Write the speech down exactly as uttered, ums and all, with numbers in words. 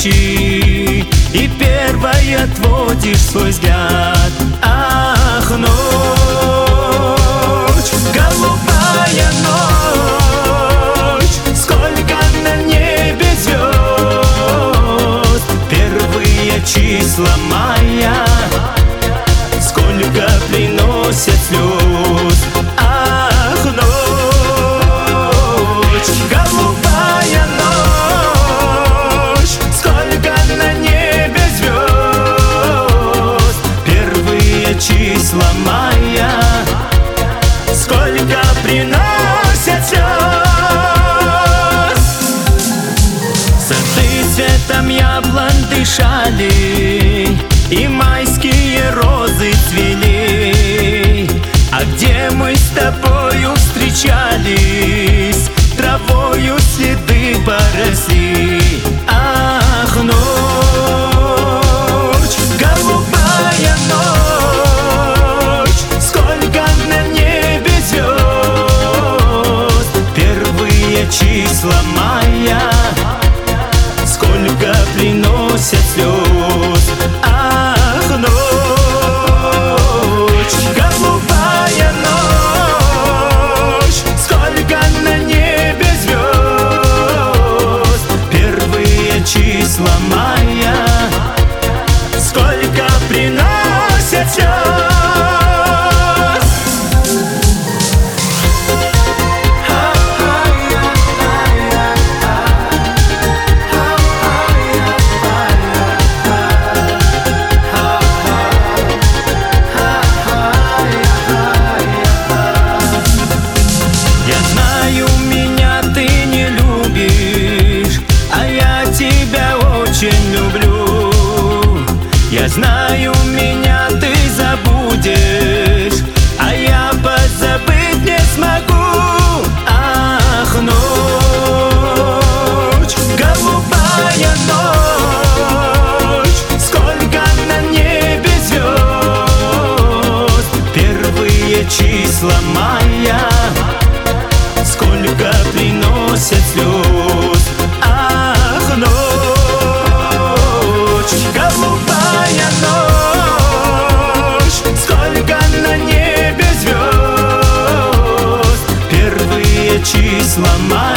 ночи, и первой отводишь свой взгляд. Ах, ночь, голубая ночь, сколько на небе звезд, первые числа мая, сколько приносят слез. Ах, ночь, голубая ночь, сколько на небе звезд, первые числа мая, сколько приносят слез. Сады цветом яблонь дышали, и майские розы цвели. А где мы с тобою встречались, травою следы поросли. Ах, ночь, голубая ночь, сколько на небе звезд, первые числа мая, сколько приносят слез. Ах, ночь, голубая ночь, сколько на небе звезд, первые числа мая, сколько приносят слез. Я знаю, меня ты забудешь, а я позабыть не смогу. Ах, ночь, голубая ночь, сколько на небе звезд, первые числа мая, сколько приносят слез. Ах, ночь, голубая ночь, сколько на небе звезд, первые числа мая.